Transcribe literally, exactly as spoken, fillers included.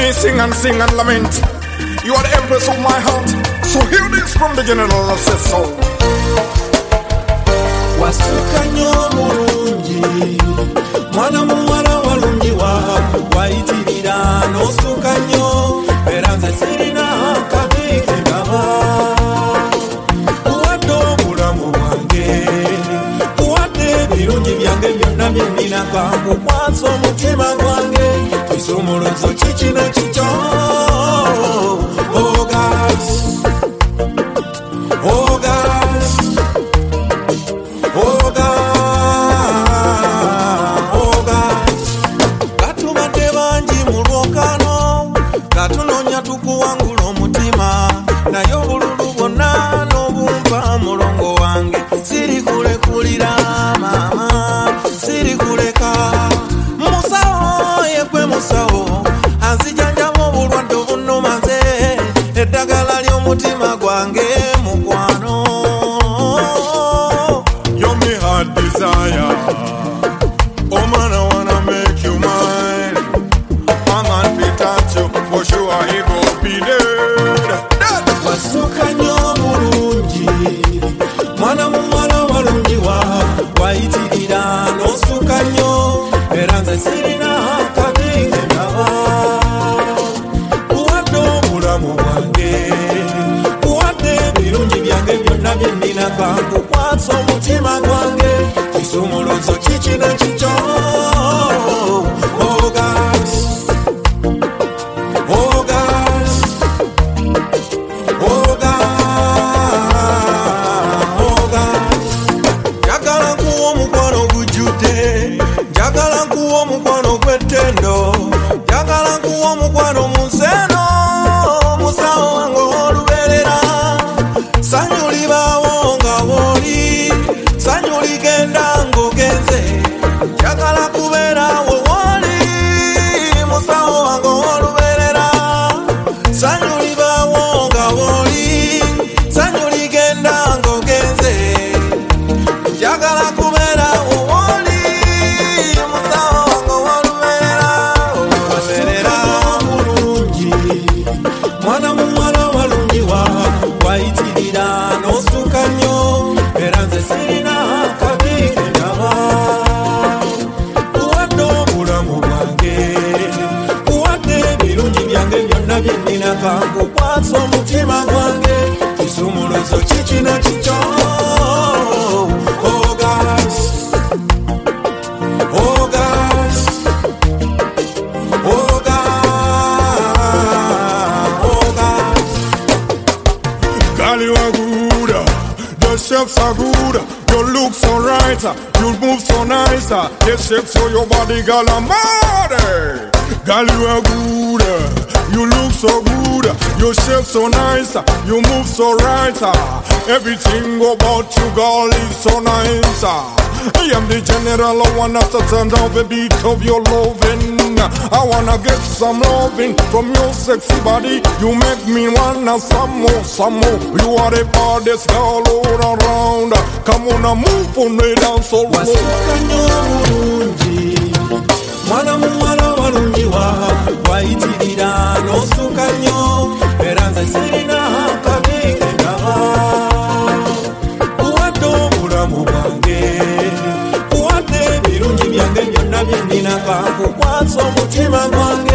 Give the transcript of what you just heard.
me sing and sing and lament. You are the empress of my heart. So hear this from the general that says so. Wasukanyo mulungi mwana muwala walungiwa wayitirira n'osukanyo era nze sirina kabi ke ndaba kuwadde obulamu bwange kuwadde ebirungi byange byonna bye nnina kankukwasa omutima gwange kisumuluzo kikino kikyo. Oh gosh, oh gosh, oh gosh, oh gosh. Katubadde bangi mu lwokano katunoonya tukuwangula omutima naye obululu bwonna n'obumpa mulongo wange siri kulekulira mama siri kuleka musawo yekwe musawo anzijanjaba obulwadde obunnuma nze eddagala ly'omutima gwange mukwano. You're me heart desire. Oh man, I wanna make you mine. My man fit touch you, for sure he go be dead. Wasukanyo mulungi mwana muwala walungiwa wayitirira n'osukanyo era nze sirina kabi ke ndaba kuwadde obulamu bwange kuwadde ebirungi byange byonna bye nnina kankukwasa omutima gwange kisumuluzo kikino kikyo. Oh gosh, oh gosh, oh gosh, oh gosh. Njagala nkuwa omukwano gujjudde njagala nkuwa omukwano gw'ettendo njagala nkuwa omukwano mu nseno musawo wange olubeerera sanyu libaawo nga bw'oli sanyu ligenda ng'ogenze njagala kubeera we w'oli musawo wange olubeerera sanyu libaawo nga bw'oli sanyu ligenda ng'ogenze njagala kubeera we w'oli musawo wange olubeerera olubeerera mulungi mwana muwala walungiwa wayitirira n'osukanyo era nze sirina kabi ke ndaba kuwadde obulamu bwange kuwadde ebirungi byange byonna bye nnina kankukwasa omutima gwange kisumuluzo kikino kikyo. Oh gosh, oh gosh, oh gosh, oh gosh. Girl, you are good. Your shapes are good. Your looks so right. You move so nice. Your shapes so your body, girl, I'm mad. Girl, you are good. You look so good. Your shape so nice. You move so right. Everything about you, girl, is so nice. I am the general. I wanna turn down the beat of your loving. I wanna get some loving from your sexy body. You make me wanna some more, some more. You are the baddest girl all around. Come on and move on me down so low. Wasukanyo mulungi mwana muwala walungiwa wayitirira n'osukanyo era nze sirina kabi ke ndaba kuwadde obulamu bwange kuwadde ebirungi byange byonna bye nnina kankukwasa omutima gwange